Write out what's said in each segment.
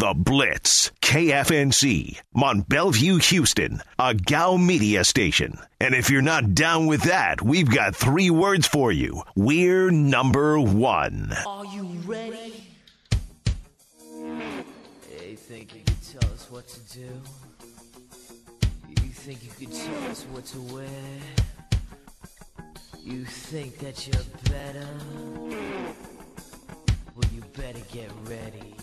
The Blitz, KFNC, Mont Bellevue, Houston, a Gow media station. And if you're not down with that, we've got 3 words for you. We're number 1. Are you ready? You think you could tell us what to do? You think you could tell us what to wear? You think that you're better? Well, you better get ready.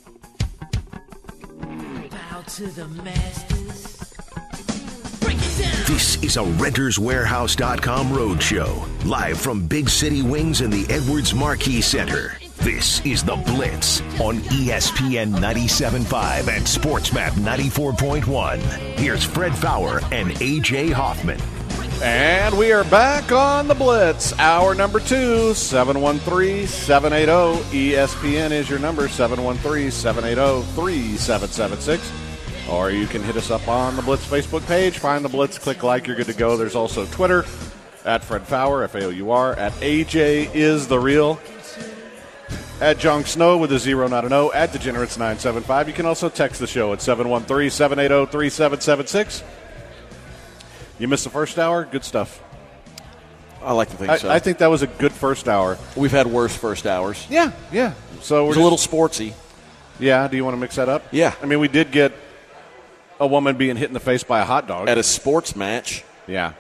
Bow to the masters. Break it down. This is a RentersWarehouse.com roadshow, live from Big City Wings in the Edwards Marquis Center. This is The Blitz on ESPN 97.5 and SportsMap 94.1. Here's Fred Faour and A.J. Hoffman. And we are back on The Blitz, hour number 2, 713-780-ESPN is your number, 713-780-3776. Or you can hit us up on the Blitz Facebook page. Find the Blitz, click like, you're good to go. There's also Twitter, at Fred Faour, F-A-O-U-R, at AJ is the real, at Jong Snow with a 0, not an O, at Degenerates975. You can also text the show at 713-780-3776. You missed the first hour? Good stuff. I like to think so. I think that was a good first hour. We've had worse first hours. Yeah. So it was a little sportsy. Yeah, do you want to mix that up? Yeah. I mean, we did get a woman being hit in the face by a hot dog. At a sports match. Yeah.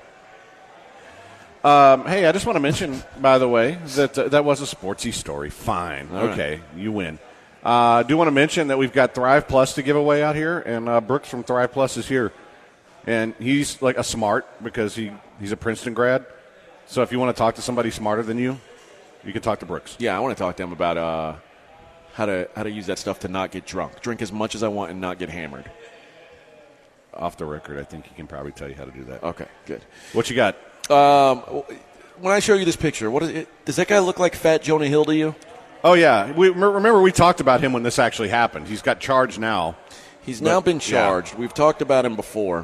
Hey, I just want to mention, by the way, that that was a sportsy story. Fine. All okay, right. You win. I do want to mention that we've got Thrive Plus to give away out here, and Brooks from Thrive Plus is here. And he's like a smart because he's a Princeton grad. So if you want to talk to somebody smarter than you can talk to Brooks. Yeah, I want to talk to him about how to use that stuff to not get drunk. Drink as much as I want and not get hammered. Off the record, I think he can probably tell you how to do that. Okay, good. What you got? When I show you this picture, what is it? Does that guy look like Fat Jonah Hill to you? Oh, yeah. Remember we talked about him when this actually happened. He's got charged now. He's now been charged. Yeah. We've talked about him before.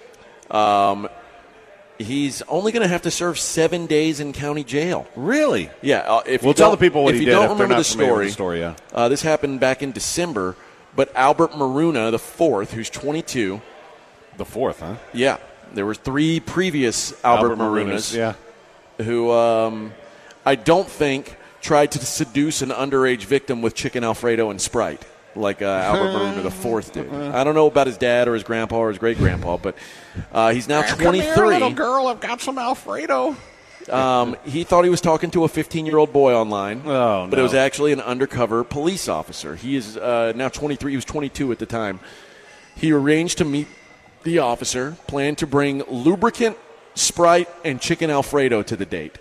He's only going to have to serve 7 days in county jail. Really? Yeah. We'll tell the people what he did. If you don't if remember the story, yeah. This happened back in December. But Albert Maruna, the fourth, who's 22. The fourth, huh? Yeah. There were 3 previous Albert Marunas. Yeah. Who I don't think tried to seduce an underage victim with chicken Alfredo and Sprite, like Albert Maruna the fourth did. I don't know about his dad or his grandpa or his great-grandpa, but he's now 23. Come here, little girl, I've got some Alfredo. He thought he was talking to a 15-year-old boy online, but no. it was actually an undercover police officer. He is now 23. He was 22 at the time. He arranged to meet the officer, planned to bring lubricant, Sprite, and chicken Alfredo to the date.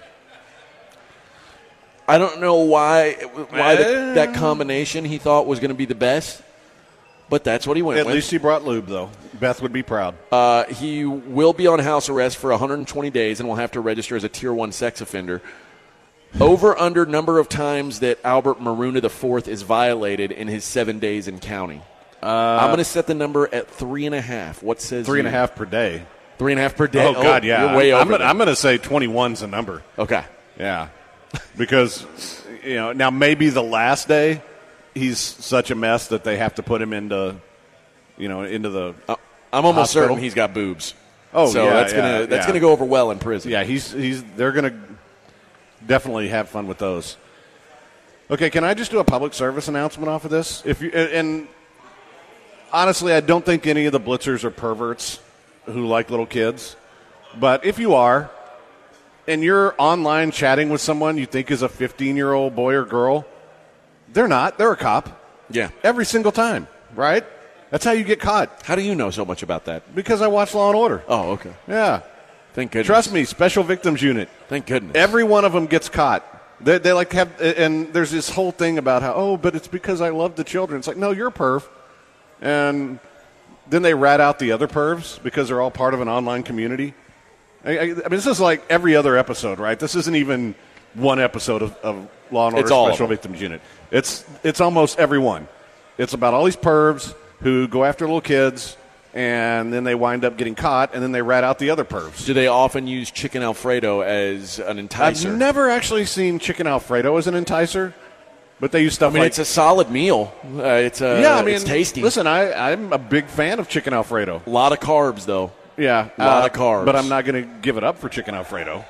I don't know why that combination he thought was going to be the best, but that's what he went with. At least he brought lube, though. Beth would be proud. He will be on house arrest for 120 days and will have to register as a Tier 1 sex offender. Over under number of times that Albert Maruna IV is violated in his 7 days in county. I'm going to set the number at 3.5. What says 3.5 per day? 3.5 per day. Oh, God, yeah. You're way over. I'm going to say 21's the number. Okay. Yeah. Because, now maybe the last day he's such a mess that they have to put him into the I'm almost hospital. certain he's got boobs. Oh, so yeah. That's gonna go over well in prison. Yeah, they're going to definitely have fun with those. Okay, can I just do a public service announcement off of this? And honestly, I don't think any of the blitzers are perverts who like little kids. But if you are, and you're online chatting with someone you think is a 15-year-old boy or girl, they're not. They're a cop. Yeah. Every single time, right? That's how you get caught. How do you know so much about that? Because I watch Law & Order. Oh, okay. Yeah. Thank goodness. Trust me, Special Victims Unit. Thank goodness. Every one of them gets caught. They like have, and there's this whole thing about how, but it's because I love the children. It's like, no, you're a perv. And then they rat out the other pervs because they're all part of an online community. I mean, this is like every other episode, right? This isn't even one episode of Law & Order Special Victims Unit. It's almost every one. It's about all these pervs who go after little kids, and then they wind up getting caught, and then they rat out the other pervs. Do they often use chicken Alfredo as an enticer? I've never actually seen chicken Alfredo as an enticer, But they use stuff I mean, like it's a solid meal. It's tasty. Listen, I'm a big fan of chicken Alfredo. A lot of carbs, though. Yeah, a lot of carbs. But I'm not going to give it up for chicken Alfredo.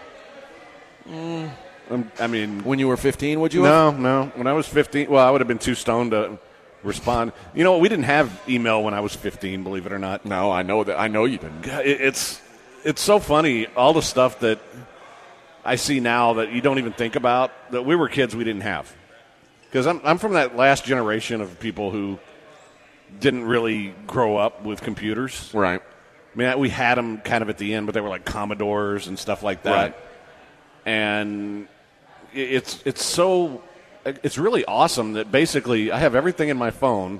I mean, when you were 15, would you? No. When I was 15, well, I would have been too stoned to respond. You know, we didn't have email when I was 15. Believe it or not. No, I know that. I know you didn't. It's so funny. All the stuff that I see now that you don't even think about that we were kids we didn't have. Because I'm from that last generation of people who didn't really grow up with computers. Right. I mean, we had them kind of at the end, but they were like Commodores and stuff like that. Right. And it's really awesome that basically I have everything in my phone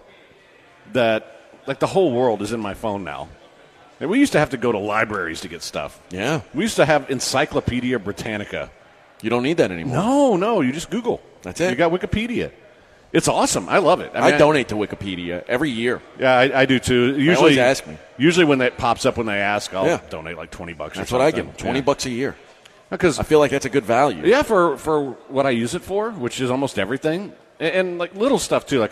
that, like, the whole world is in my phone now. And we used to have to go to libraries to get stuff. Yeah. We used to have Encyclopedia Britannica. You don't need that anymore. No, you just Google. That's it. You got Wikipedia. It's awesome. I love it. I donate to Wikipedia every year. Yeah, I do too. Usually, they always ask me. Usually when that pops up when they ask, I'll donate like $20 or something. That's what I give them, $20 a year. Because I feel like that's a good value. Yeah, for what I use it for, which is almost everything. And like little stuff too. Like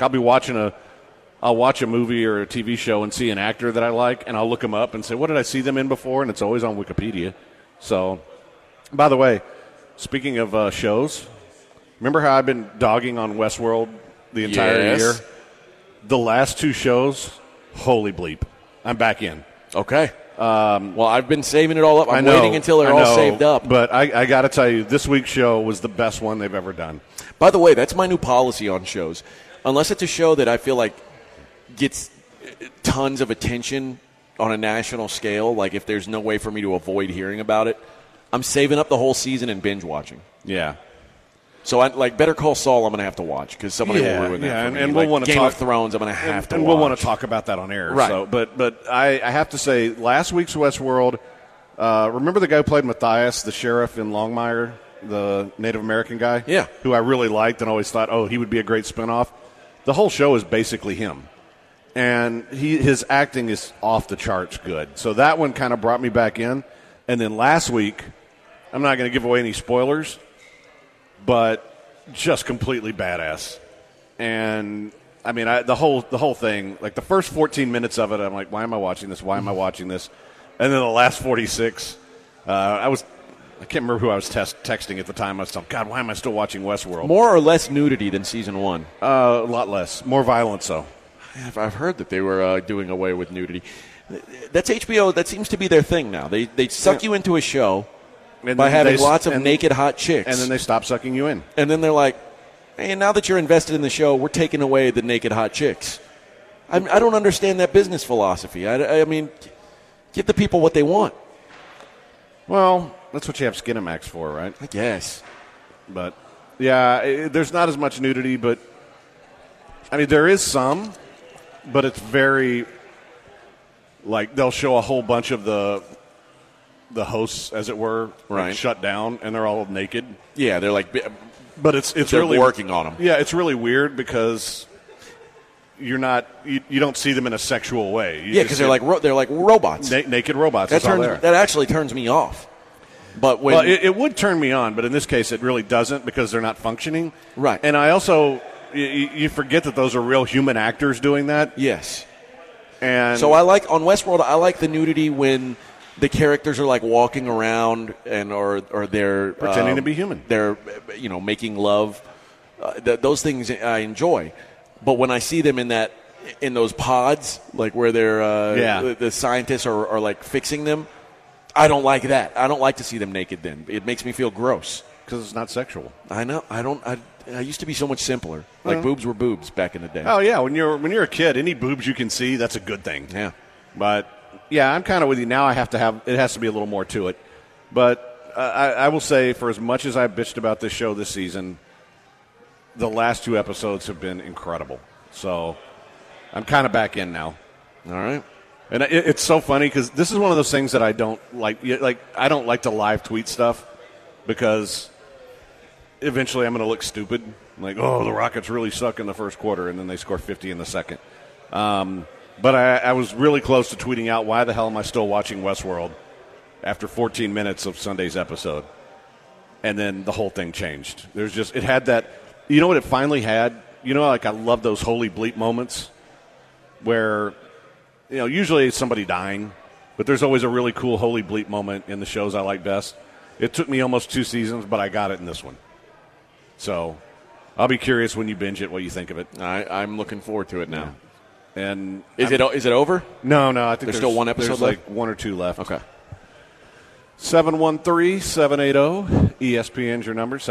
I'll watch a movie or a TV show and see an actor that I like, and I'll look them up and say, what did I see them in before? And it's always on Wikipedia. So, by the way, speaking of shows, remember how I've been dogging on Westworld the entire year? The last 2 shows, holy bleep. I'm back in. Okay. Well, I've been saving it all up. I'm waiting until they're all saved up. But I got to tell you, this week's show was the best one they've ever done. By the way, that's my new policy on shows. Unless it's a show that I feel like gets tons of attention on a national scale, like if there's no way for me to avoid hearing about it, I'm saving up the whole season and binge watching. Yeah. So, like Better Call Saul, I'm going to have to watch because somebody will ruin that for me. And we'll want to Game talk of Thrones, I'm going to have to and watch. we'll want to talk about that on air. Right. So, but I have to say, last week's Westworld, remember the guy who played Matthias, the sheriff in Longmire, the Native American guy? Yeah. Who I really liked and always thought, he would be a great spinoff. The whole show is basically him. And his acting is off the charts good. So that one kind of brought me back in. And then last week, I'm not going to give away any spoilers, but just completely badass. And I mean, the whole thing, like the first 14 minutes of it, I'm like, why am I watching this? Why am I watching this? And then the last 46, I can't remember who I was texting at the time. I was like, God, why am I still watching Westworld? More or less nudity than season 1? A lot less. More violence, though. I've heard that they were doing away with nudity. That's HBO. That seems to be their thing now. They suck you into a show by having lots of naked hot chicks. And then they stop sucking you in. And then they're like, hey, now that you're invested in the show, we're taking away the naked hot chicks. I don't understand that business philosophy. I mean, give the people what they want. Well, that's what you have Skinamax for, right? I guess. But, yeah, there's not as much nudity, but, I mean, there is some, but it's very, like, they'll show a whole bunch of the hosts, as it were, right, like shut down, and they're all naked. Yeah, they're like, but it's they're really working on them. Yeah, it's really weird because you're not you don't see them in a sexual way. Because they're like robots, naked robots. That actually turns me off. But it would turn me on, but in this case, it really doesn't because they're not functioning. Right. And I also you forget that those are real human actors doing that. Yes. And so on Westworld, I like the nudity when the characters are like walking around or they're pretending to be human. They're making love. Those things I enjoy. But when I see them in those pods, like where they're the scientists are like fixing them, I don't like that. I don't like to see them naked. Then it makes me feel gross because it's not sexual. I know. I used to be so much simpler. Like boobs were boobs back in the day. Oh yeah, when you're a kid, any boobs you can see, that's a good thing. Yeah. But yeah, I'm kind of with you now. It has to be a little more to it. But I will say, for as much as I've bitched about this show this season, the last 2 episodes have been incredible. So I'm kind of back in now. All right. And it's so funny because this is one of those things that I don't like. Like I don't like to live tweet stuff because eventually I'm going to look stupid. Like, the Rockets really suck in the first quarter, and then they score 50 in the second. But I was really close to tweeting out, why the hell am I still watching Westworld after 14 minutes of Sunday's episode? And then the whole thing changed. It had that You know what it finally had? You know, like I love those holy bleep moments where, you know, usually it's somebody dying, but there's always a really cool holy bleep moment in the shows I like best. It took me almost 2 seasons, but I got it in this one. So I'll be curious when you binge it what you think of it. I'm looking forward to it now. Yeah. And is it over? No. I think there's still one episode there's left? like 1 or 2 left. Okay. 713-780-ESPN's your number,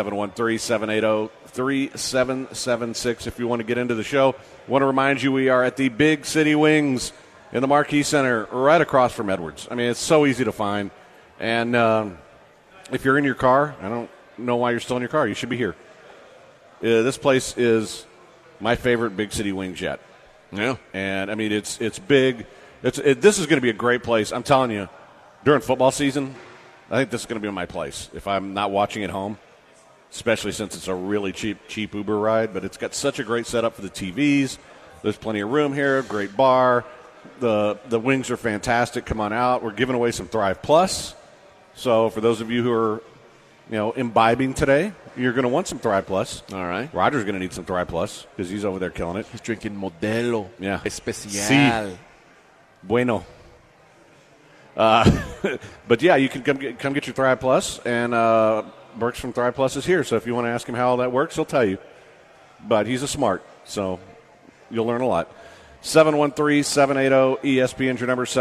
713-780-3776 if you want to get into the show. I want to remind you we are at the Big City Wings in the Marquee Center right across from Edwards. I mean, it's so easy to find. And if you're in your car, I don't know why you're still in your car. You should be here. This place is my favorite Big City Wings yet. Yeah. And, I mean, it's big. This is going to be a great place. I'm telling you, during football season, I think this is going to be my place if I'm not watching at home, especially since it's a really cheap Uber ride. But it's got such a great setup for the TVs. There's plenty of room here, great bar. The wings are fantastic. Come on out. We're giving away some Thrive Plus. So for those of you who are, you know, imbibing today, you're going to want some Thrive Plus. All right. Roger's going to need some Thrive Plus because he's over there killing it. He's drinking Modelo. Yeah. Especial. Sí. Bueno. But yeah, you can come get your Thrive Plus, and Burks from Thrive Plus is here. So if you want to ask him how all that works, he'll tell you. But he's a smart, so you'll learn a lot. 713-780-ESPN's your number,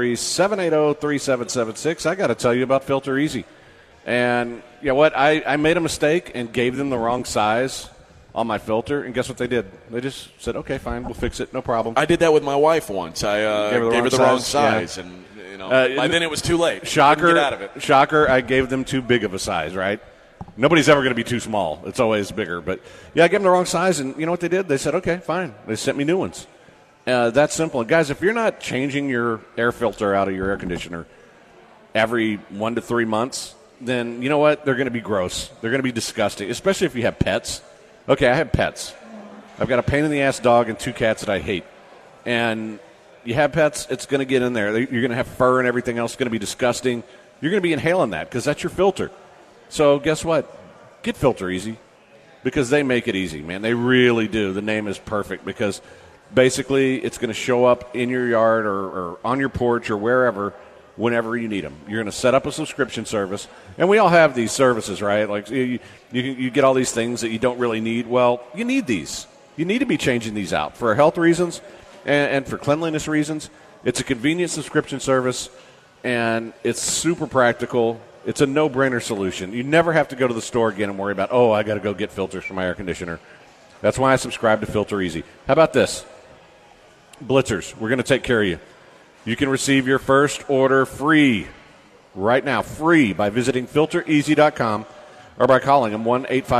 713-780-3776. I got to tell you about Filter Easy. And you know what? I made a mistake and gave them the wrong size on my filter, and guess what they did? They just said, okay, fine, we'll fix it, no problem. I did that with my wife once. I gave her the wrong size, yeah. and you know, by then it was too late. Shocker! Get out of it. Shocker! I gave them too big of a size, right? Nobody's ever going to be too small. It's always bigger. But yeah, I gave them the wrong size, and you know what they did? They said, okay, fine. They sent me new ones. That's simple. And guys, if you're not changing your air filter out of your air conditioner every 1 to 3 months, then you know what? They're going to be gross. They're going to be disgusting, especially if you have pets. Okay, I have pets. I've got a pain-in-the-ass dog and 2 cats that I hate. And you have pets, it's going to get in there. You're going to have fur and everything else. It's going to be disgusting. You're going to be inhaling that because that's your filter. So guess what? Get Filter Easy because they make it easy, man. They really do. The name is perfect because basically it's going to show up in your yard or on your porch or wherever whenever you need them. You're going to set up a subscription service. And we all have these services, right? Like you get all these things that you don't really need. Well, you need these. You need to be changing these out for health reasons and for cleanliness reasons. It's a convenient subscription service, and it's super practical. It's a no-brainer solution. You never have to go to the store again and worry about, oh, I got to go get filters for my air conditioner. That's why I subscribe to Filter Easy. How about this? Blitzers, we're going to take care of you. You can receive your first order free right now, free, by visiting filtereasy.com or by calling them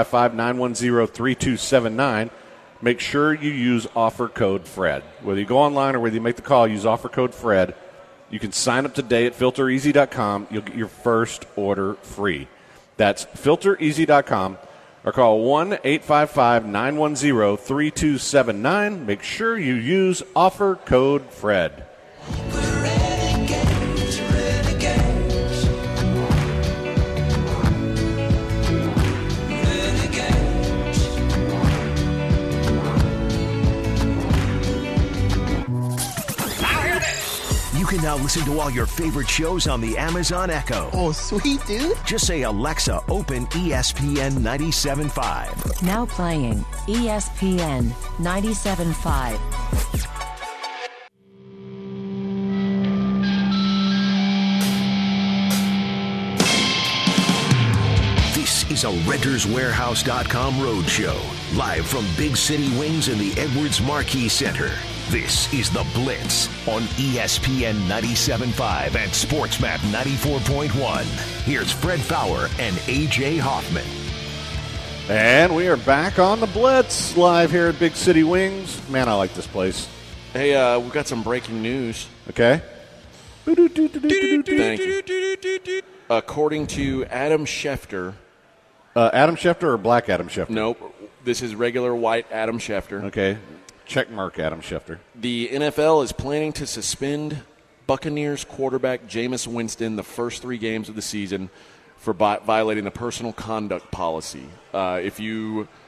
1-855-910-3279. Make sure you use offer code FRED. Whether you go online or whether you make the call, use offer code FRED. You can sign up today at filtereasy.com. You'll get your first order free. That's filtereasy.com or call 1-855-910-3279. Make sure you use offer code FRED. You can now listen to all your favorite shows on the Amazon Echo. Oh, sweet, dude. Just say, Alexa, open ESPN 97.5. Now playing ESPN 97.5. This is a RentersWarehouse.com roadshow, live from Big City Wings in the Edwards Marquee Center. This is The Blitz on ESPN 97.5 and SportsMap 94.1. Here's Fred Fowler and A.J. Hoffman. And we are back on The Blitz, live here at Big City Wings. Man, I like this place. Hey, we've got some breaking news. Okay. Thank you. According to Adam Schefter. Adam Schefter or Black Adam Schefter? Nope. This is regular white Adam Schefter. Okay. Check mark Adam Schefter. The NFL is planning to suspend Buccaneers quarterback Jameis Winston the first 3 games of the season for violating the personal conduct policy. If you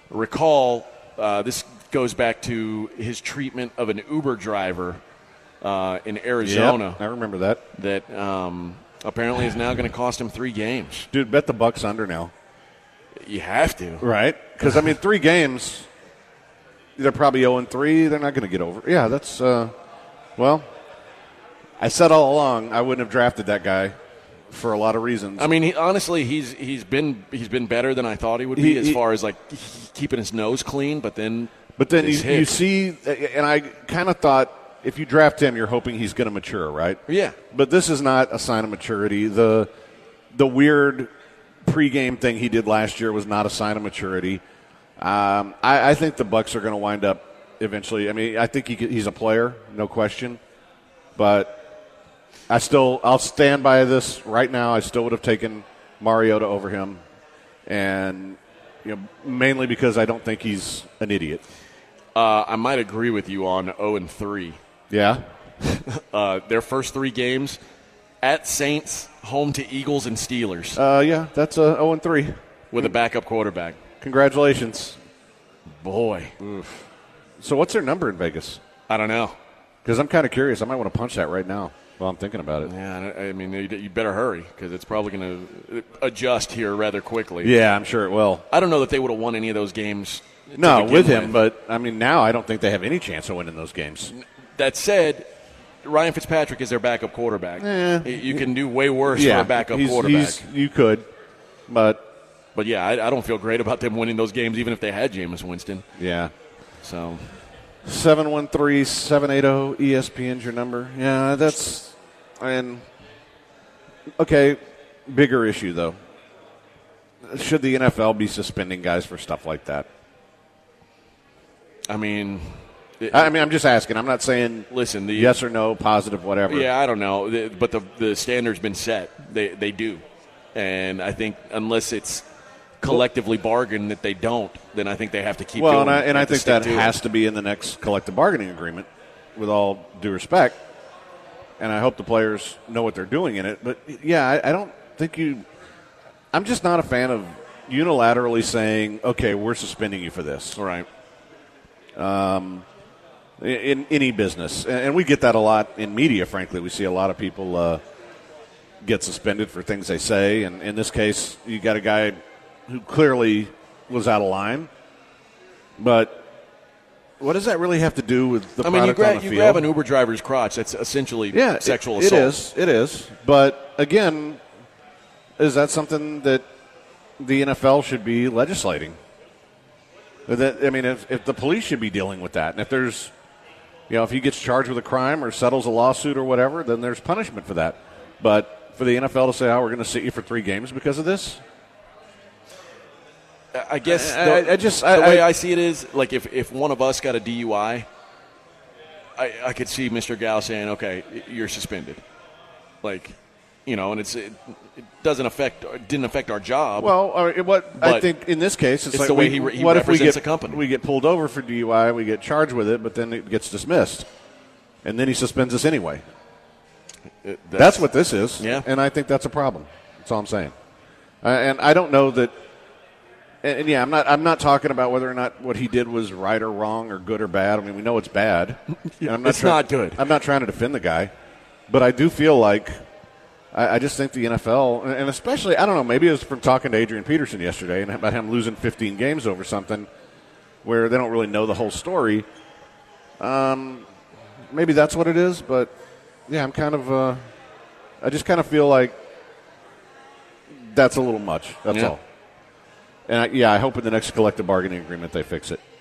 recall, this goes back to his treatment of an Uber driver in Arizona. Yep, I remember that. That apparently is now going to cost him 3 games. Dude, bet the Bucks under now. You have to. Right? Because, 3 games, they're probably 0-3. They're not going to get over. Yeah, that's, well, I said all along I wouldn't have drafted that guy for a lot of reasons. Honestly, he's been better than I thought he would be as far as, like, keeping his nose clean, but then you see, and I kind of thought if you draft him, you're hoping he's going to mature, right? Yeah. But this is not a sign of maturity. The weird pregame thing he did last year was not a sign of maturity. I think the Bucks are going to wind up eventually. I think he's a player, no question. But I'll stand by this right now. I still would have taken Mariota over him, and mainly because I don't think he's an idiot. I might agree with you on 0-3. Yeah? Their first 3 games at Saints, home to Eagles and Steelers. Yeah, that's a 0-3. With a backup quarterback. Congratulations. Boy. Oof. So what's their number in Vegas? I don't know. Because I'm kind of curious. I might want to punch that right now while I'm thinking about it. Yeah, you better hurry because it's probably going to adjust here rather quickly. Yeah, I'm sure it will. I don't know that they would have won any of those games. No, with him, but now I don't think they have any chance of winning those games. That said, Ryan Fitzpatrick is their backup quarterback. You can do way worse for a backup quarterback. You could, but yeah, I don't feel great about them winning those games, even if they had Jameis Winston. Yeah. So 713-780 ESPN's your number. Yeah, that's okay. Bigger issue though. Should the NFL be suspending guys for stuff like that? I'm just asking. I'm not saying yes or no, positive, whatever. Yeah, I don't know. But the standard's been set. They do. And I think unless it's collectively bargained that they don't, then I think they have to keep going. Well, and I think that has to be in the next collective bargaining agreement, with all due respect. And I hope the players know what they're doing in it. But, yeah, I don't think I'm just not a fan of unilaterally saying, okay, we're suspending you for this. All right. In any business. And we get that a lot in media, frankly. We see a lot of people get suspended for things they say. And in this case, you got a guy who clearly was out of line. But what does that really have to do with the product on the field? You grab an Uber driver's crotch. That's essentially sexual assault. It is. But, again, is that something that the NFL should be legislating? If the police should be dealing with that. And if there's, if he gets charged with a crime or settles a lawsuit or whatever, then there's punishment for that. But for the NFL to say, we're going to sit you for 3 games because of this? I guess the way I see it is, like, if one of us got a DUI, I could see Mr. Gao saying, okay, you're suspended. Like, and it didn't affect our job. Well, I think in this case, it's like the way he represents a company. We get pulled over for DUI, we get charged with it, but then it gets dismissed. And then he suspends us anyway. That's what this is. Yeah. And I think that's a problem. That's all I'm saying. And I don't know that. And yeah, I'm not talking about whether or not what he did was right or wrong or good or bad. We know it's bad. It's not good. I'm not trying to defend the guy, but I do feel like I just think the NFL, and especially, I don't know, maybe it was from talking to Adrian Peterson yesterday and about him losing 15 games over something where they don't really know the whole story. Maybe that's what it is, but yeah, I just kind of feel like that's a little much. That's all. And I hope in the next collective bargaining agreement they fix it.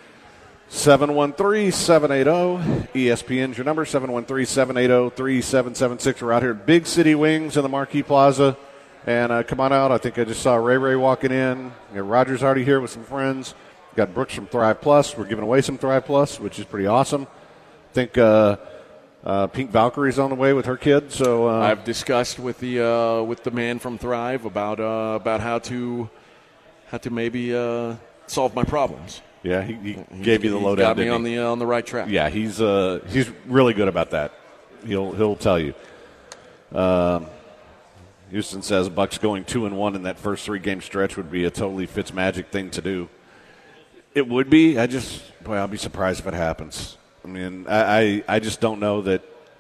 713-780 ESPN's your number, 713-780-3776. We're out here at Big City Wings in the Marquee Plaza. And come on out. I think I just saw Ray walking in. Roger's already here with some friends. Got Brooks from Thrive Plus. We're giving away some Thrive Plus, which is pretty awesome. I think Pink Valkyrie's on the way with her kid. So I've discussed with the man from Thrive about how to maybe solve my problems. Yeah, he gave you the lowdown. Got me on the right track. Yeah, he's really good about that. He'll tell you. Houston says Bucks going 2-1 in that first 3-game stretch would be a totally Fitzmagic thing to do. It would be. I'll be surprised if it happens. I mean, I just don't know that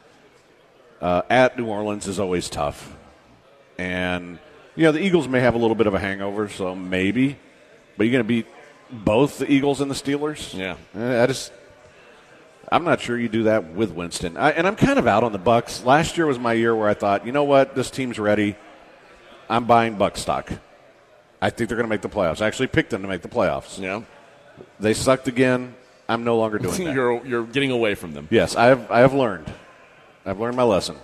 at New Orleans is always tough. And, the Eagles may have a little bit of a hangover, so maybe. But you're going to beat both the Eagles and the Steelers? Yeah. I'm not sure you do that with Winston. And I'm kind of out on the Bucs. Last year was my year where I thought, you know what, this team's ready. I'm buying Bucs stock. I think they're going to make the playoffs. I actually picked them to make the playoffs. Yeah. They sucked again. I'm no longer doing that. You're getting away from them. Yes, I have learned. I've learned my lesson.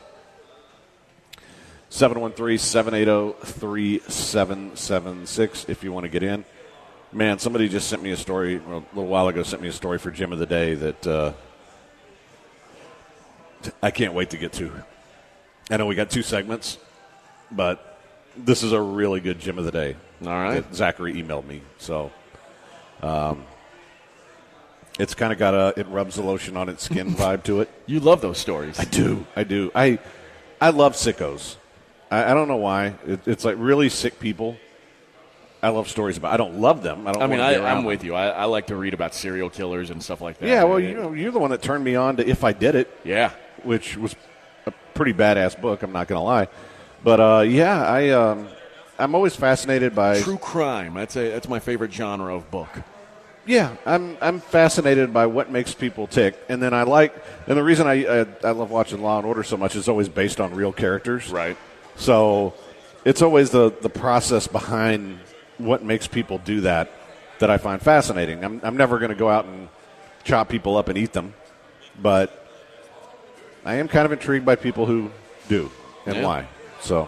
713-780-3776 if you want to get in. Man, somebody just sent me a story, a little while ago, sent me a story for Gym of the Day that I can't wait to get to. I know we got 2 segments, but this is a really good Gym of the Day. All right. That Zachary emailed me. So it's kind of got it rubs the lotion on its skin vibe to it. You love those stories. I do. I love sickos. I don't know why. It's like really sick people. I love stories about. I don't love them. I'm with you. I like to read about serial killers and stuff like that. Yeah, well, you're the one that turned me on to If I Did It. Yeah, which was a pretty badass book. I'm not going to lie, but I'm always fascinated by true crime. That's my favorite genre of book. Yeah, I'm fascinated by what makes people tick, and then the reason I love watching Law and Order so much is always based on real characters. Right. So it's always the process behind what makes people do that I find fascinating. I'm never going to go out and chop people up and eat them, but I am kind of intrigued by people who do and why. So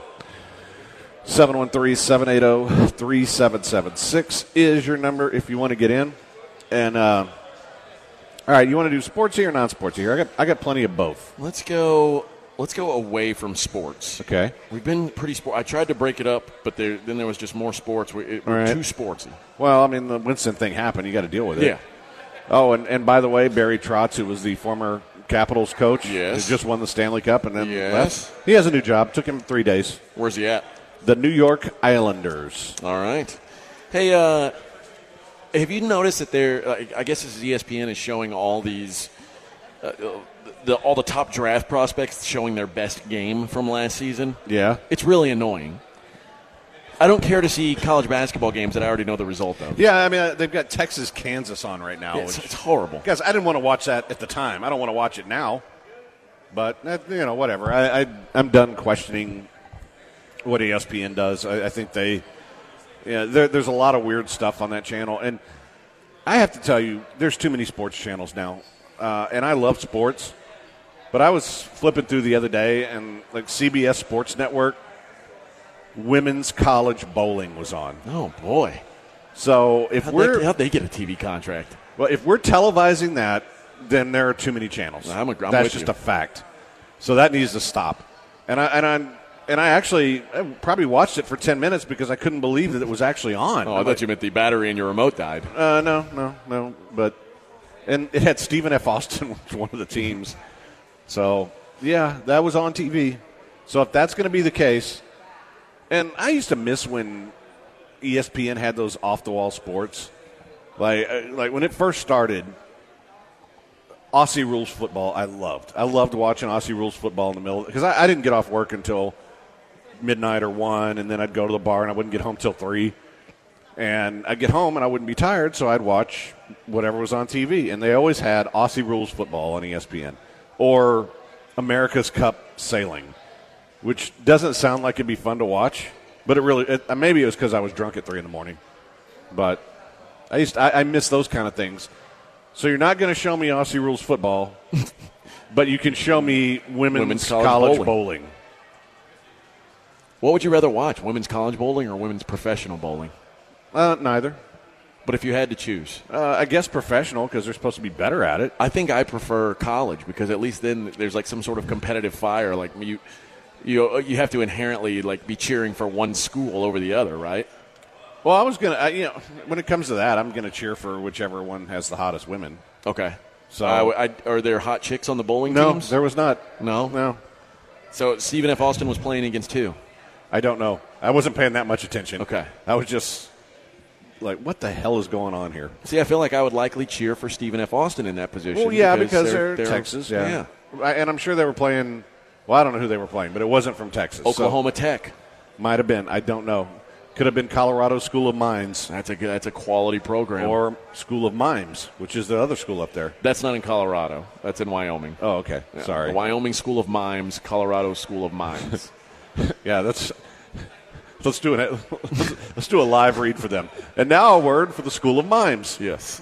713-780-3776 is your number if you want to get in. And all right, you want to do sportsy or non-sportsy here? I got plenty of both. Let's go away from sports. Okay. We've been pretty I tried to break it up, but then there was just more sports. We're too sportsy. Well, I mean, the Winston thing happened. You got to deal with it. Yeah. Oh, and by the way, Barry Trotz, who was the former Capitals coach, yes, who just won the Stanley Cup and then left. He has a new job. Took him 3 days. Where's he at? The New York Islanders. All right. Hey, have you noticed that I guess this is ESPN is showing all these all the top draft prospects showing their best game from last season? Yeah. It's really annoying. I don't care to see college basketball games that I already know the result of. Yeah, I mean, they've got Texas, Kansas on right now. It's horrible. Guys, I didn't want to watch that at the time. I don't want to watch it now. But, whatever. I'm done questioning what ESPN does. I think there's a lot of weird stuff on that channel. And I have to tell you, there's too many sports channels now. And I love sports. But I was flipping through the other day, and like CBS Sports Network, women's college bowling was on. Oh, boy. So how'd they get a TV contract? Well, if we're televising that, then there are too many channels. That's just a fact. So that needs to stop. And I actually probably watched it for 10 minutes because I couldn't believe that it was actually on. Oh, I thought you meant the battery in your remote died. No. And it had Stephen F. Austin, which was one of the teams. So, yeah, that was on TV. So if that's going to be the case, and I used to miss when ESPN had those off-the-wall sports. Like when it first started, Aussie Rules football I loved. I loved watching Aussie Rules football in the middle because I didn't get off work until midnight or 1, and then I'd go to the bar and I wouldn't get home till 3. And I'd get home and I wouldn't be tired, so I'd watch whatever was on TV. And they always had Aussie Rules football on ESPN or America's Cup sailing, which doesn't sound like it'd be fun to watch, but maybe it was because I was drunk at 3 in the morning. But I miss those kind of things. So you're not going to show me Aussie Rules football, but you can show me women's college bowling. What would you rather watch, women's college bowling or women's professional bowling? Neither. But if you had to choose? I guess professional because they're supposed to be better at it. I think I prefer college because at least then there's like some sort of competitive fire. Like you have to inherently like be cheering for one school over the other, right? Well, I was going to, when it comes to that, I'm going to cheer for whichever one has the hottest women. Okay. So are there hot chicks on the bowling No, teams? there was not. No? So Stephen F. Austin was playing against who? I don't know. I wasn't paying that much attention. Okay. I was just like, what the hell is going on here? See, I feel like I would likely cheer for Stephen F. Austin in that position. Well, yeah, because they're Texas, yeah. And I'm sure they were playing, well, I don't know who they were playing, but it wasn't from Texas. Oklahoma Tech. Might have been. I don't know. Could have been Colorado School of Mines. That's a quality program. Or School of Mimes, which is the other school up there. That's not in Colorado. That's in Wyoming. Oh, okay. Yeah. Sorry. The Wyoming School of Mimes, Colorado School of Mines. Yeah, let's do a live read for them. And now a word for the School of Mimes. Yes.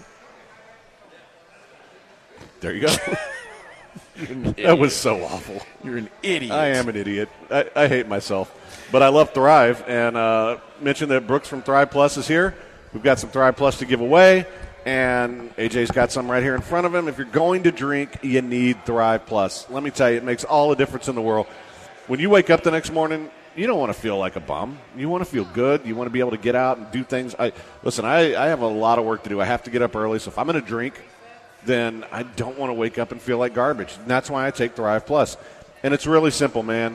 There you go. That was so awful. You're an idiot. I am an idiot. I hate myself. But I love Thrive, and mentioned that Brooks from Thrive Plus is here. We've got some Thrive Plus to give away, and AJ's got some right here in front of him. If you're going to drink, you need Thrive Plus. Let me tell you, it makes all the difference in the world. When you wake up the next morning, you don't want to feel like a bum. You want to feel good. You want to be able to get out and do things. I have a lot of work to do. I have to get up early, so if I'm going to drink, then I don't want to wake up and feel like garbage. And that's why I take Thrive Plus. And it's really simple, man.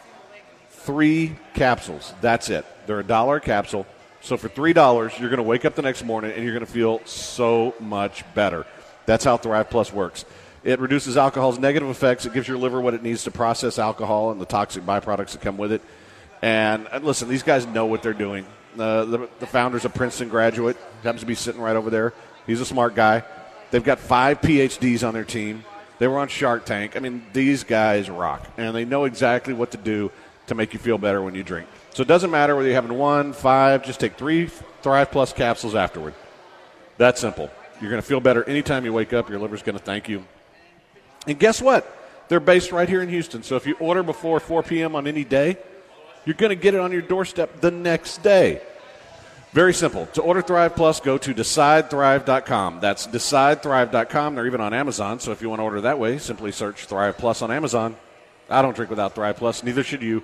3 capsules. That's it. They're $1 a capsule. So for $3, you're going to wake up the next morning and you're going to feel so much better. That's how Thrive Plus works. It reduces alcohol's negative effects. It gives your liver what it needs to process alcohol and the toxic byproducts that come with it. And listen, these guys know what they're doing. The founder's a Princeton graduate. Happens to be sitting right over there. He's a smart guy. They've got 5 PhDs on their team. They were on Shark Tank. I mean, these guys rock. And they know exactly what to do to make you feel better when you drink. So it doesn't matter whether you're having 1, 5, just take 3 Thrive Plus capsules afterward. That simple. You're going to feel better anytime you wake up. Your liver's going to thank you. And guess what? They're based right here in Houston. So if you order before 4 p.m. on any day, you're going to get it on your doorstep the next day. Very simple. To order Thrive Plus, go to DecideThrive.com. That's DecideThrive.com. They're even on Amazon, so if you want to order that way, simply search Thrive Plus on Amazon. I don't drink without Thrive Plus. Neither should you.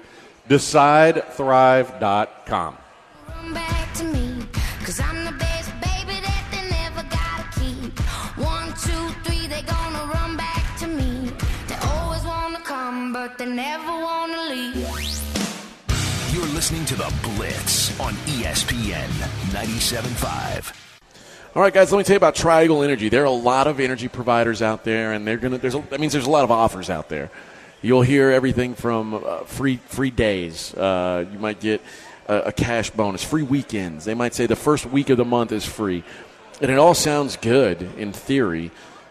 DecideThrive.com. Run back to me, 'cause I'm the best baby that they never gotta keep. 1, 2, 3, they gonna run back to me. They always wanna come, but they never wanna leave. You're listening to The Blitz on ESPN 97.5. All right, guys, let me tell you about Tri-Eagle Energy. There are a lot of energy providers out there, and there's a lot of offers out there. You'll hear everything from free days. You might get a cash bonus, free weekends. They might say the first week of the month is free. And it all sounds good in theory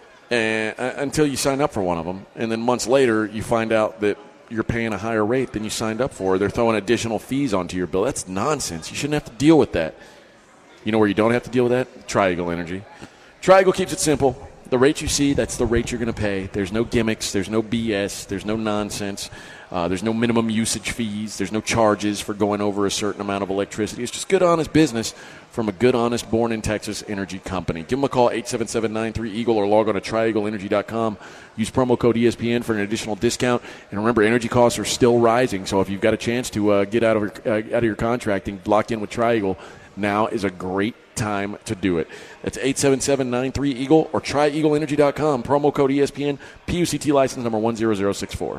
until you sign up for one of them. And then months later, you find out that you're paying a higher rate than you signed up for. They're throwing additional fees onto your bill. That's nonsense. You shouldn't have to deal with that. You know where you don't have to deal with that? Tri-Eagle Energy. Tri-Eagle keeps it simple. The rate you see, that's the rate you're going to pay. There's no gimmicks. There's no BS. There's no nonsense. There's no minimum usage fees. There's no charges for going over a certain amount of electricity. It's just good, honest business from a good, honest, born-in-Texas energy company. Give them a call, 877-93-EAGLE, or log on to TriEagleEnergy.com. Use promo code ESPN for an additional discount. And remember, energy costs are still rising, so if you've got a chance to get out of your contracting, lock in with Tri-Eagle, now is a great time to do it. That's 877-93-EAGLE or TriEagleEnergy.com. Promo code ESPN, PUCT license number 10064.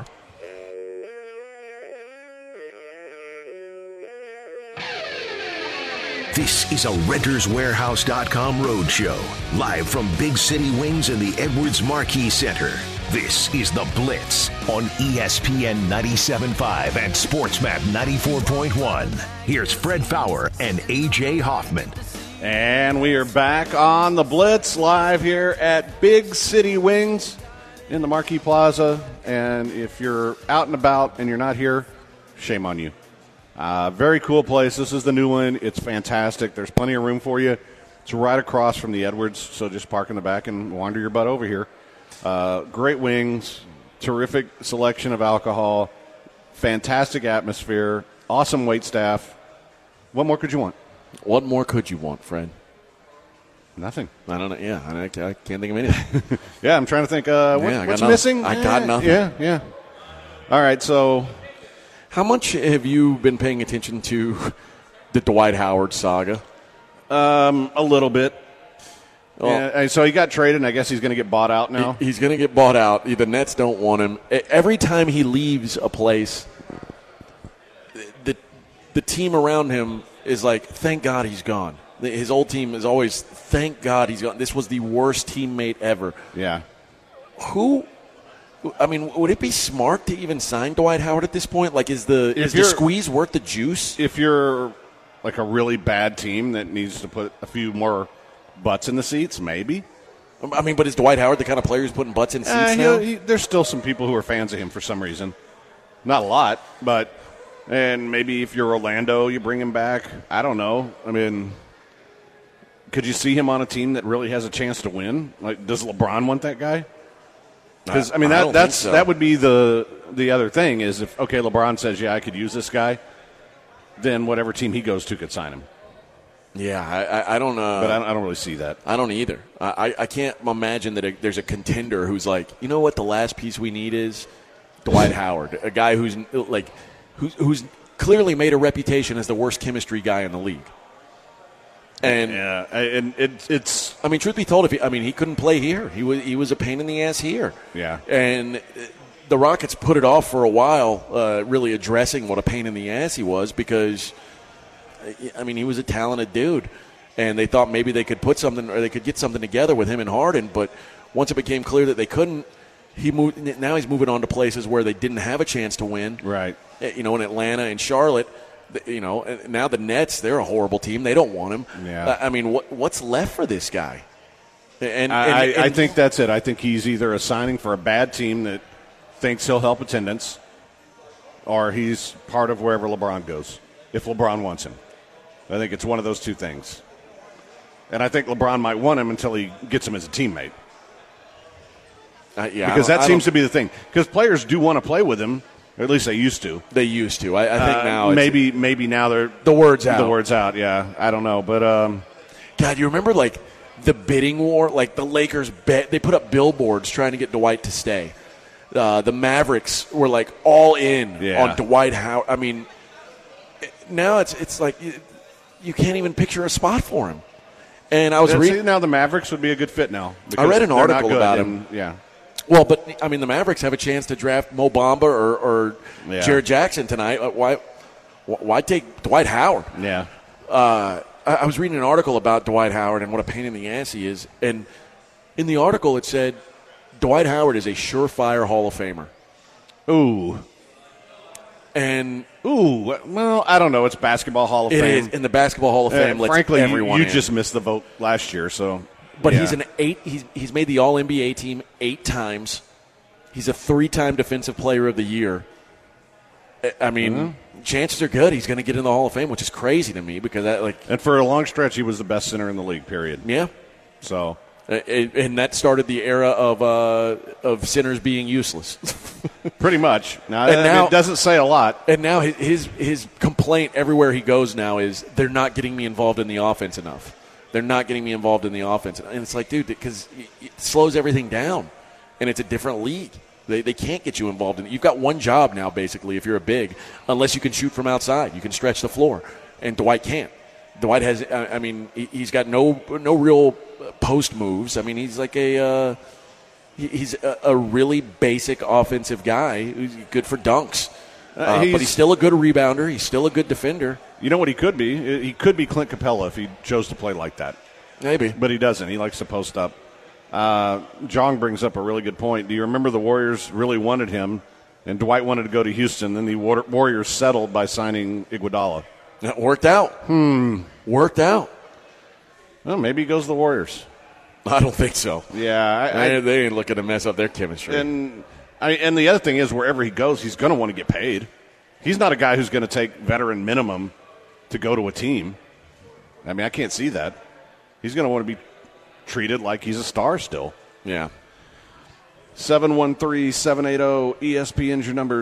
This is a RentersWarehouse.com roadshow, live from Big City Wings in the Edwards Marquis Center. This is The Blitz on ESPN 97.5 and SportsMap 94.1. Here's Fred Faour and A.J. Hoffman. And we are back on The Blitz, live here at Big City Wings in the Marquis Plaza. And if you're out and about and you're not here, shame on you. Very cool place. This is the new one. It's fantastic. There's plenty of room for you. It's right across from the Edwards, so just park in the back and wander your butt over here. Great wings, terrific selection of alcohol, fantastic atmosphere, awesome wait staff. What more could you want? What more could you want, Fred? Nothing. I don't know. Yeah, I can't think of anything. Yeah, I'm trying to think. What's missing? I got nothing. Yeah. All right, so how much have you been paying attention to the Dwight Howard saga? A little bit. Well, yeah, so he got traded, and I guess he's going to get bought out now. He's going to get bought out. The Nets don't want him. Every time he leaves a place, the team around him is like, thank God he's gone. His old team is always, thank God he's gone. This was the worst teammate ever. Yeah. Would it be smart to even sign Dwight Howard at this point? Like, is the squeeze worth the juice? If you're like a really bad team that needs to put a few more butts in the seats, maybe. I mean, but is Dwight Howard the kind of player who's putting butts in seats now? There's still some people who are fans of him for some reason. Not a lot, but and maybe if you're Orlando, you bring him back. I don't know. I mean, could you see him on a team that really has a chance to win? Like, does LeBron want that guy? Because I mean, that would be the other thing is if LeBron says, yeah, I could use this guy, then whatever team he goes to could sign him. Yeah, I don't know. But I don't really see that. I don't either. I can't imagine that there's a contender who's like, you know what, the last piece we need is Dwight Howard, a guy who's clearly made a reputation as the worst chemistry guy in the league. And it's. I mean, truth be told, he couldn't play here. He was a pain in the ass here. Yeah. And the Rockets put it off for a while, really addressing what a pain in the ass he was because. I mean, he was a talented dude, and they thought maybe they could put something or they could get something together with him and Harden. But once it became clear that they couldn't, now he's moving on to places where they didn't have a chance to win. Right. In Atlanta and Charlotte, now the Nets, they're a horrible team. They don't want him. Yeah. I mean, what's left for this guy? And I think that's it. I think he's either a signing for a bad team that thinks he'll help attendance, or he's part of wherever LeBron goes, if LeBron wants him. I think it's one of those two things. And I think LeBron might want him until he gets him as a teammate. Because that seems to be the thing. Because players do want to play with him, or at least they used to. They used to. I think now. Maybe now they're. The word's out. The word's out, yeah. I don't know. But. God, you remember, like, the bidding war? Like, the Lakers they put up billboards trying to get Dwight to stay. The Mavericks were, like, all in on Dwight Howard. I mean, now it's like. You can't even picture a spot for him. And I was reading. Now the Mavericks would be a good fit now. I read an article about him. Yeah. Well, but, I mean, the Mavericks have a chance to draft Mo Bamba or Jared Jackson tonight. Why take Dwight Howard? Yeah. I was reading an article about Dwight Howard and what a pain in the ass he is. And in the article it said Dwight Howard is a surefire Hall of Famer. Ooh. Well, I don't know. It's Basketball Hall of Fame. It is in the Basketball Hall of Fame. Frankly, everyone you just missed the vote last year, so. But he's an 8. He's made the All NBA team 8 times. He's a 3-time Defensive Player of the Year. I mean, chances are good he's going to get in the Hall of Fame, which is crazy to me because And for a long stretch, he was the best center in the league. Period. Yeah. So. And that started the era of centers being useless. Pretty much. Now it doesn't say a lot. And now his complaint everywhere he goes now is they're not getting me involved in the offense enough. They're not getting me involved in the offense. And it's like, dude, because it slows everything down. And it's a different league. They can't get you involved in it. You've got one job now, basically, if you're a big, unless you can shoot from outside. You can stretch the floor. And Dwight can't. Dwight has, he's got no real post moves. I mean, he's like he's a really basic offensive guy who's good for dunks. But he's still a good rebounder. He's still a good defender. You know what he could be? He could be Clint Capella if he chose to play like that. Maybe. But he doesn't. He likes to post up. Jong brings up a really good point. Do you remember the Warriors really wanted him, and Dwight wanted to go to Houston? Then the Warriors settled by signing Iguodala. That worked out. Worked out. Well, maybe he goes to the Warriors. I don't think so. Yeah. They ain't looking to mess up their chemistry. And the other thing is, wherever he goes, he's going to want to get paid. He's not a guy who's going to take veteran minimum to go to a team. I mean, I can't see that. He's going to want to be treated like he's a star still. Yeah. 713-780-ESPN's your number,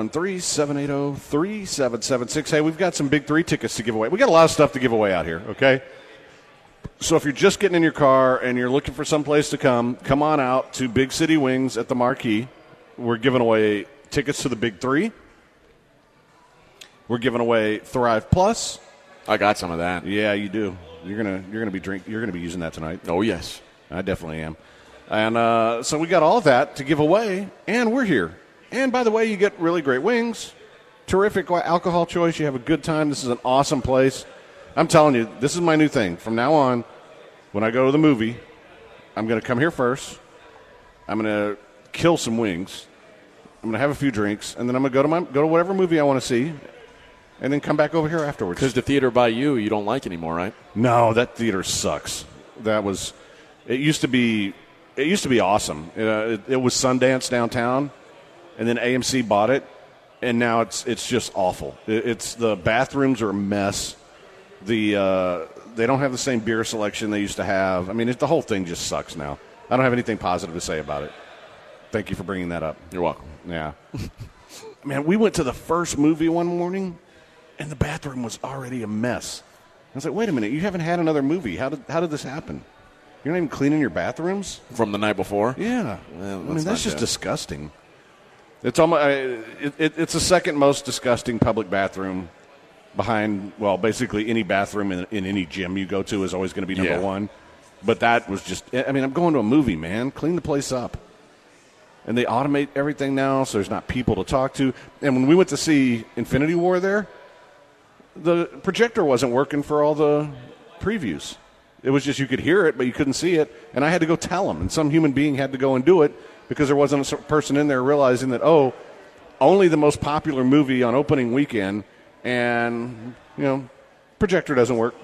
713-780-3776. Hey, we've got some Big 3 tickets to give away. We got a lot of stuff to give away out here, okay? So if you're just getting in your car and you're looking for some place to come on out to Big City Wings at the Marquee. We're giving away tickets to the Big 3. We're giving away Thrive Plus. I got some of that. Yeah, you do. You're gonna be using that tonight. Oh yes, I definitely am. And so we got all of that to give away, and we're here. And by the way, you get really great wings, terrific alcohol choice. You have a good time. This is an awesome place. I'm telling you, this is my new thing. From now on, when I go to the movie, I'm going to come here first. I'm going to kill some wings. I'm going to have a few drinks, and then I'm going to go to whatever movie I want to see, and then come back over here afterwards. Because the theater by you don't like anymore, right? No, that theater sucks. It used to be awesome. It was Sundance downtown, and then AMC bought it, and now it's just awful. It's the bathrooms are a mess. They don't have the same beer selection they used to have. I mean, the whole thing just sucks now. I don't have anything positive to say about it. Thank you for bringing that up. You're welcome. Yeah. Man, we went to the first movie one morning, and the bathroom was already a mess. I was like, wait a minute, you haven't had another movie. How did this happen? You're not even cleaning your bathrooms? From the night before? Yeah. Well, that's just disgusting. It's almost it's the second most disgusting public bathroom behind, well, basically any bathroom in any gym you go to is always going to be number one. But that was just, I mean, I'm going to a movie, man. Clean the place up. And they automate everything now, so there's not people to talk to. And when we went to see Infinity War there, the projector wasn't working for all the previews. It was just you could hear it, but you couldn't see it. And I had to go tell them. And some human being had to go and do it because there wasn't a person in there realizing that, only the most popular movie on opening weekend, and, projector doesn't work.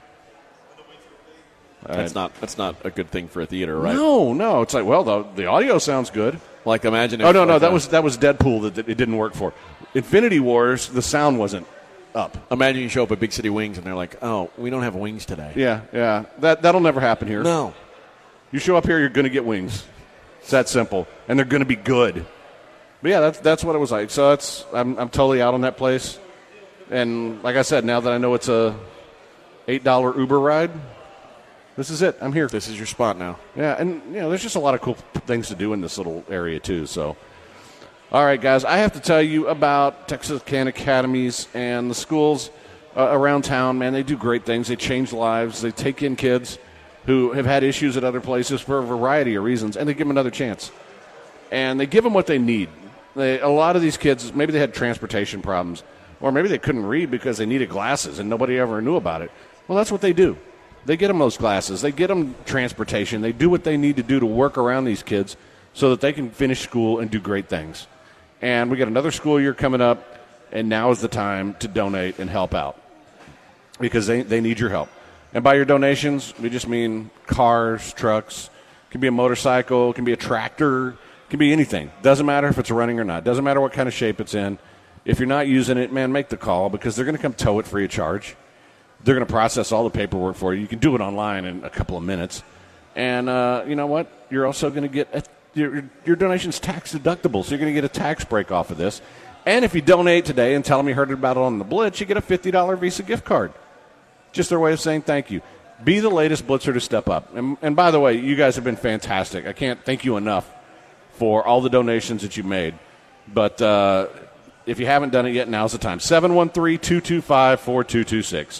That's not a good thing for a theater, right? No. It's like, well, the audio sounds good. Like, imagine if... Oh, no, that was Deadpool that it didn't work for. Infinity Wars, the sound wasn't up. Imagine you show up at Big City Wings, and they're like, oh, we don't have wings today. Yeah. That'll never happen here. No. You show up here, you're going to get wings. It's that simple. And they're going to be good. But, yeah, that's what it was like. So I'm totally out on that place. And like I said, now that I know it's a $8 Uber ride, this is it. I'm here. This is your spot now. Yeah, and there's just a lot of cool things to do in this little area too. So, all right, guys, I have to tell you about Texarkana Academies and the schools around town. Man, they do great things. They change lives. They take in kids who have had issues at other places for a variety of reasons, and they give them another chance. And they give them what they need. A lot of these kids, maybe they had transportation problems, or maybe they couldn't read because they needed glasses and nobody ever knew about it. Well, that's what they do. They get them those glasses. They get them transportation. They do what they need to do to work around these kids so that they can finish school and do great things. And we got another school year coming up, and now is the time to donate and help out because they need your help. And by your donations, we just mean cars, trucks. It can be a motorcycle. It can be a tractor. It can be anything. Doesn't matter if it's running or not. Doesn't matter what kind of shape it's in. If you're not using it, man, make the call because they're going to come tow it free of charge. They're going to process all the paperwork for you. You can do it online in a couple of minutes. And you know what? You're also going to get your donation's tax deductible, so you're going to get a tax break off of this. And if you donate today and tell them you heard about it on the Blitz, you get a $50 Visa gift card. Just their way of saying thank you. Be the latest Blitzer to step up. And by the way, you guys have been fantastic. I can't thank you enough for all the donations that you've made. But if you haven't done it yet, now's the time. 713-225-4226.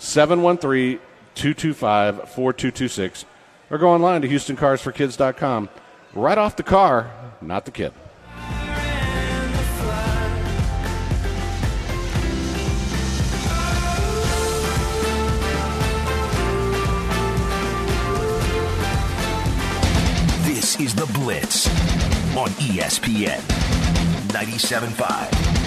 713-225-4226. Or go online to HoustonCarsForKids.com. Right off the car, not the kid. This is The Blitz on ESPN 97.5.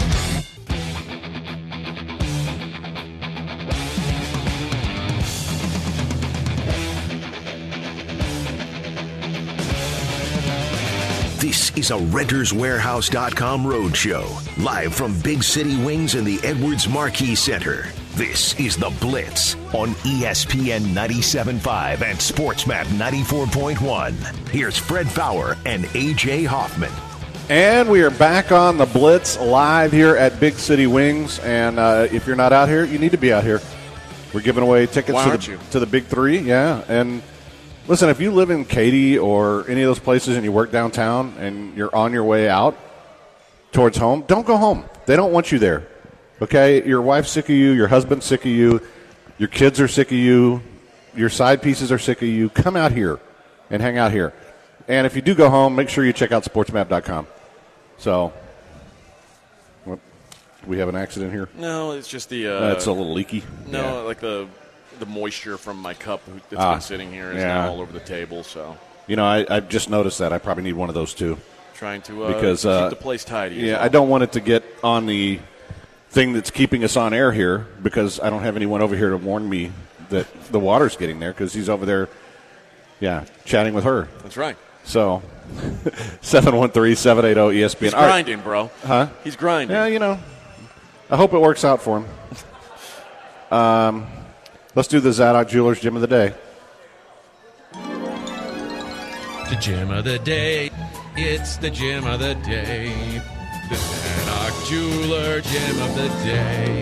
This is a RentersWarehouse.com roadshow, live from Big City Wings in the Edwards Marquis Center. This is The Blitz on ESPN 97.5 and SportsMap 94.1. Here's Fred Faour and A.J. Hoffman. And we are back on The Blitz live here at Big City Wings. And if you're not out here, you need to be out here. We're giving away tickets to the Big Three. Yeah, and listen, if you live in Katy or any of those places and you work downtown and you're on your way out towards home, don't go home. They don't want you there, okay? Your wife's sick of you. Your husband's sick of you. Your kids are sick of you. Your side pieces are sick of you. Come out here and hang out here. And if you do go home, make sure you check out sportsmap.com. So We have an accident here. No, it's just the. It's a little leaky. No, Yeah. like the moisture from my cup that's been sitting here is now all over the table. So I've just noticed that. I probably need one of those too. trying to Because keep the place tidy. Yeah, I don't want it to get on the thing that's keeping us on air here because I don't have anyone over here to warn me that the water's getting there because he's over there, chatting with her. That's right. So, 713-780-ESPN. He's grinding, bro. Huh? He's grinding. Yeah, I hope it works out for him. Let's do the Zadok Jewelers Gym of the Day. The gym of the day. It's the gym of the day. The Zadok Jeweler Gym of the Day.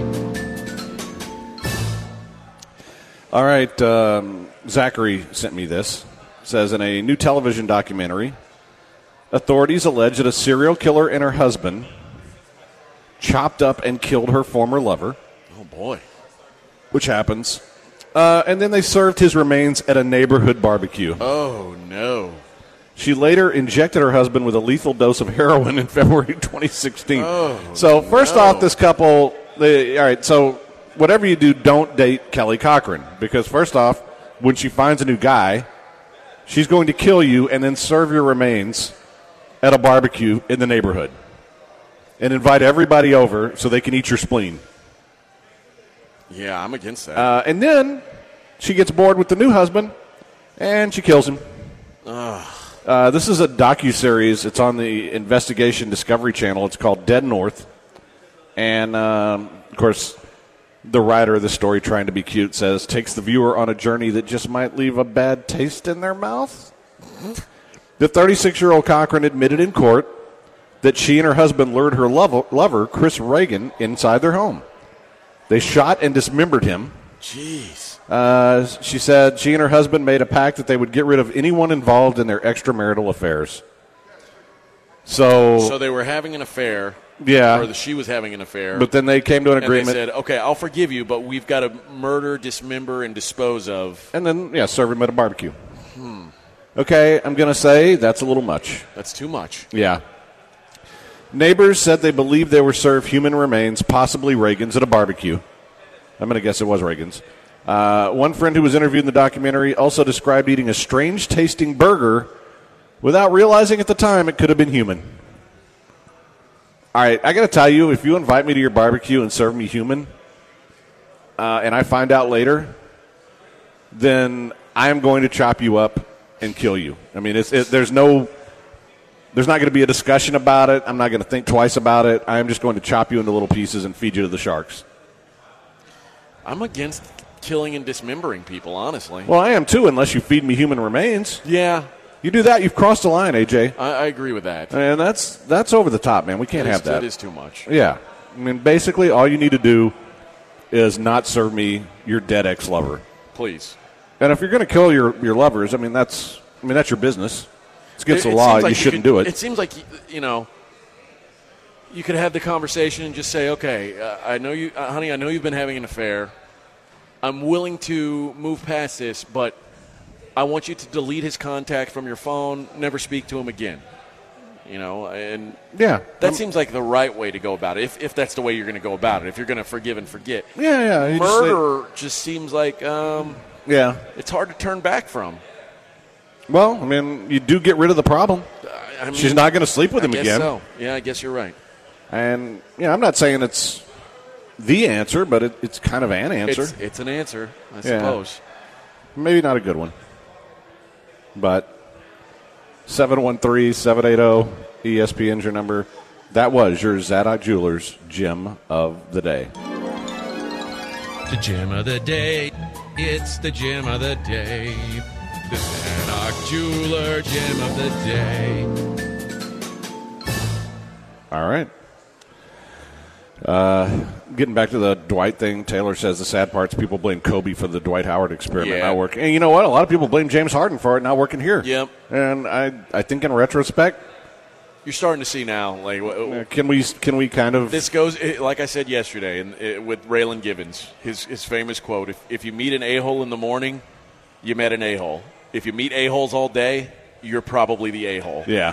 All right, Zachary sent me this. It says, in a new television documentary, authorities allege that a serial killer and her husband chopped up and killed her former lover. Oh, boy. Which happens. And then they served his remains at a neighborhood barbecue. Oh, no. She later injected her husband with a lethal dose of heroin in February 2016. So first off, this couple, all right, so whatever you do, don't date Kelly Cochran. Because first off, when she finds a new guy, she's going to kill you and then serve your remains at a barbecue in the neighborhood. And invite everybody over so they can eat your spleen. Yeah, I'm against that. And then she gets bored with the new husband, and she kills him. This is a docuseries. It's on the Investigation Discovery Channel. It's called Dead North. And, of course, the writer of the story, trying to be cute, says, takes the viewer on a journey that just might leave a bad taste in their mouth. The 36-year-old Cochran admitted in court that she and her husband lured her lover, Chris Reagan, inside their home. They shot and dismembered him. Jeez. She said she and her husband made a pact that they would get rid of anyone involved in their extramarital affairs. So they were having an affair. Yeah. Or she was having an affair. But then they came to an agreement. And they said, okay, I'll forgive you, but we've got to murder, dismember, and dispose of. And then, serve him at a barbecue. Okay, I'm going to say that's a little much. That's too much. Yeah. Neighbors said they believed they were served human remains, possibly Reagan's, at a barbecue. I'm going to guess it was Reagan's. One friend who was interviewed in the documentary also described eating a strange-tasting burger without realizing at the time it could have been human. All right, I got to tell you, if you invite me to your barbecue and serve me human, and I find out later, then I am going to chop you up and kill you. I mean, there's not going to be a discussion about it. I'm not going to think twice about it. I am just going to chop you into little pieces and feed you to the sharks. I'm against killing and dismembering people, honestly. Well, I am too, unless you feed me human remains. Yeah. You do that, you've crossed the line, AJ. I agree with that. And that's over the top, man. We can't have that. That is too much. Yeah. I mean, basically, all you need to do is not serve me your dead ex-lover. Please. And if you're going to kill your lovers, that's your business. It's against the law. You shouldn't do it. It seems like, you could have the conversation and just say, okay, I know you, honey, I know you've been having an affair. I'm willing to move past this, but I want you to delete his contact from your phone, never speak to him again. And that seems like the right way to go about it, if that's the way you're going to go about it, if you're going to forgive and forget. Yeah. Murder just seems like it's hard to turn back from. Well, you do get rid of the problem. She's not going to sleep with him again. So. Yeah, I guess you're right. And, I'm not saying it's the answer, but it's kind of an answer. It's an answer, I suppose. Maybe not a good one. But 713-780-ESPN's your number. That was your Zadok Jewelers Gym of the Day. The Gym of the Day. It's the Gym of the Day. The Zadok Jeweler Gym of the Day. All right. Getting back to the Dwight thing, Taylor says the sad part is people blame Kobe for the Dwight Howard experiment not working. And you know what? A lot of people blame James Harden for it not working here. Yep. And I think in retrospect, you're starting to see now. Can we kind of? This goes like I said yesterday, with Raylan Givens, his famous quote: "If you meet an a-hole in the morning, you met an a-hole. If you meet a-holes all day, you're probably the a-hole." Yeah.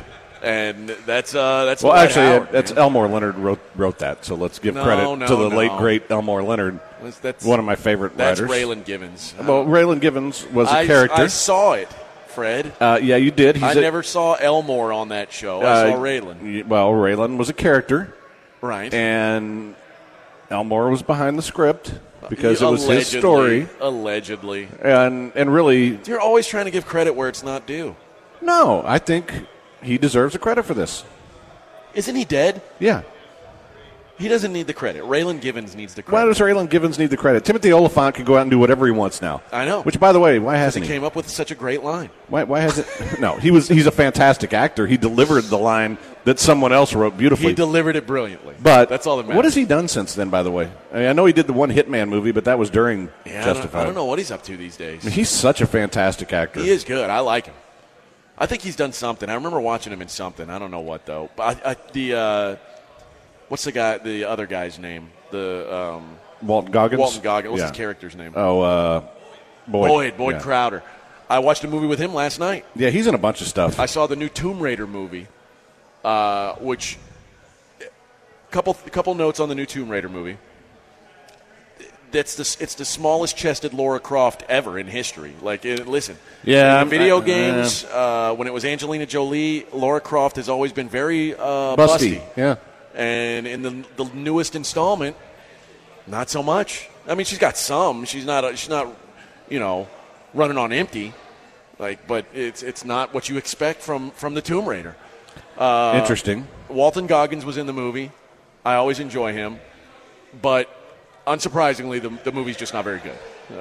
And that's Well, Dwight actually, Howard, that's man. Elmore Leonard wrote that, so let's give credit to the late, great Elmore Leonard, That's one of my favorite That's writers. Raylan Givens. Well, Raylan Givens was a character. I saw it, Fred. Yeah, you did. I never saw Elmore on that show. I saw Raylan. Well, Raylan was a character. Right. And Elmore was behind the script because it was his story. Allegedly. And really... You're always trying to give credit where it's not due. No, I think he deserves the credit for this. Isn't he dead? Yeah. He doesn't need the credit. Raylan Givens needs the credit. Why does Raylan Givens need the credit? Timothy Oliphant can go out and do whatever he wants now. I know. Which, by the way, why He hasn't he? came up with such a great line. Why hasn't... No, he's a fantastic actor. He delivered the line that someone else wrote beautifully. He delivered it brilliantly. But that's all that matters. What has he done since then, by the way? I know he did the one Hitman movie, but that was during Justified. I don't know what he's up to these days. He's such a fantastic actor. He is good. I like him. I think he's done something. I remember watching him in something. I don't know what, though. But what's the other guy's name? Walton Goggins? Walton Goggins. What's his character's name? Oh, Boyd. Boyd Crowder. I watched a movie with him last night. Yeah, he's in a bunch of stuff. I saw the new Tomb Raider movie, which couple notes on the new Tomb Raider movie. It's the smallest chested Lara Croft ever in history. Listen. Yeah, in the video games, when it was Angelina Jolie, Lara Croft has always been very busty. Yeah. And in the newest installment, not so much. I mean, she's got some. She's not running on empty. But it's not what you expect from the Tomb Raider. Interesting. Walton Goggins was in the movie. I always enjoy him, but unsurprisingly, the movie's just not very good.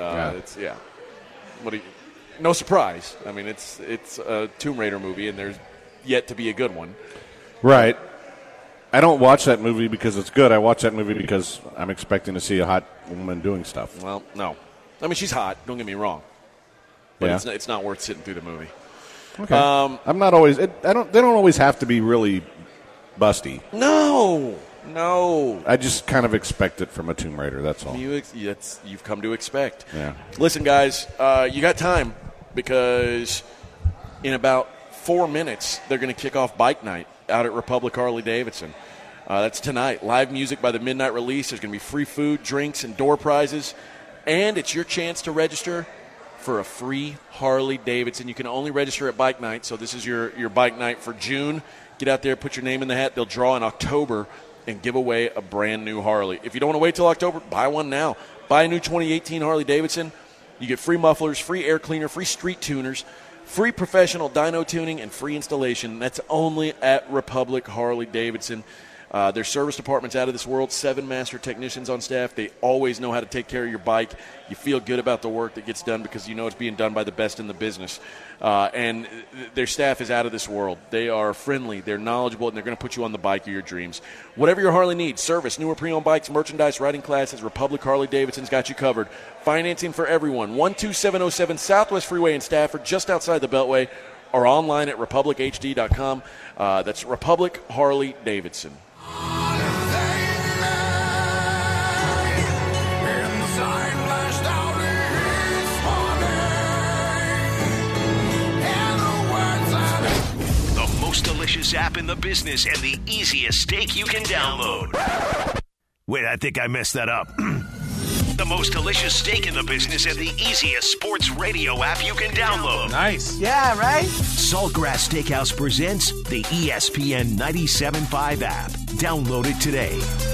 No surprise. I mean, it's a Tomb Raider movie, and there's yet to be a good one. Right. I don't watch that movie because it's good. I watch that movie because I'm expecting to see a hot woman doing stuff. Well, no. I mean, she's hot. Don't get me wrong. But it's not worth sitting through the movie. Okay. I'm not always. They don't always have to be really busty. No. I just kind of expect it from a Tomb Raider. That's all. You've come to expect. Yeah. Listen, guys, you got time because in about 4 minutes they're going to kick off Bike Night out at Republic Harley-Davidson. That's tonight. Live music by the midnight release. There's going to be free food, drinks, and door prizes. And it's your chance to register for a free Harley-Davidson. You can only register at Bike Night, so this is your Bike Night for June. Get out there, put your name in the hat. They'll draw in October and give away a brand new Harley. If you don't want to wait till October, buy one now. Buy a new 2018 Harley-Davidson. You get free mufflers, free air cleaner, free street tuners, free professional dyno tuning, and free installation. That's only at Republic Harley-Davidson. Their service department's out of this world. 7 master technicians on staff. They always know how to take care of your bike. You feel good about the work that gets done because you know it's being done by the best in the business. And their staff is out of this world. They are friendly, they're knowledgeable, and they're going to put you on the bike of your dreams. Whatever your Harley needs, service, newer pre-owned bikes, merchandise, riding classes, Republic Harley-Davidson's got you covered. Financing for everyone. 12707 Southwest Freeway in Stafford, just outside the Beltway, or online at republichd.com. That's Republic Harley-Davidson. The most delicious app in the business and the easiest steak you can download. Wait, I think I messed that up. The most delicious steak in the business and the easiest sports radio app you can download. Nice. Yeah, right? Saltgrass Steakhouse presents the ESPN 97.5 app. Download it today.